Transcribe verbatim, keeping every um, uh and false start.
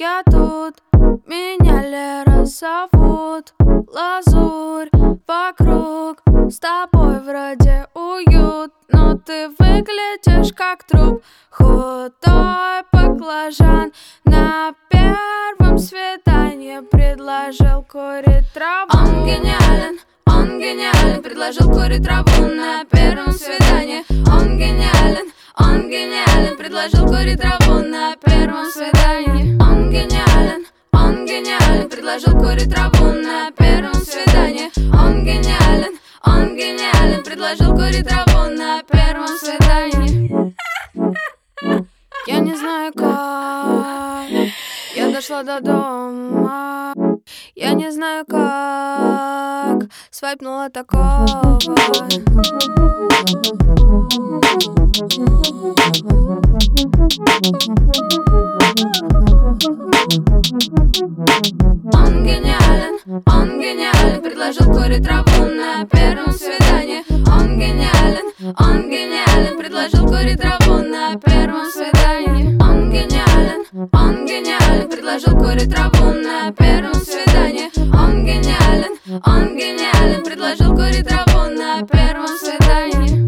я тут, меня Лера зовут. Лазурь вокруг, с тобой вроде уют, но ты выглядишь как труп. Худой баклажан на первом свидании предложил курить траву. Он гениален, он гениален, предложил курить траву на первом свидании. Он гениален, он гениален, предложил курить траву на первом свидании. Он гениален, он гениален, предложил курить траву на первом свидании. Он гениален, он гениален, предложил курить траву на первом свидании. Я не знаю как я дошла до дома. Я не знаю как свайпнула такого. Он гениален, он гениален, предложил курить траву на первом свидании. Он гениален, он гениален, предложил курить траву на первом свидании. Он гениален, он гениален, предложил курить траву на первом свидании. Он гениален, он гениален, предложил курить траву на первом свидании.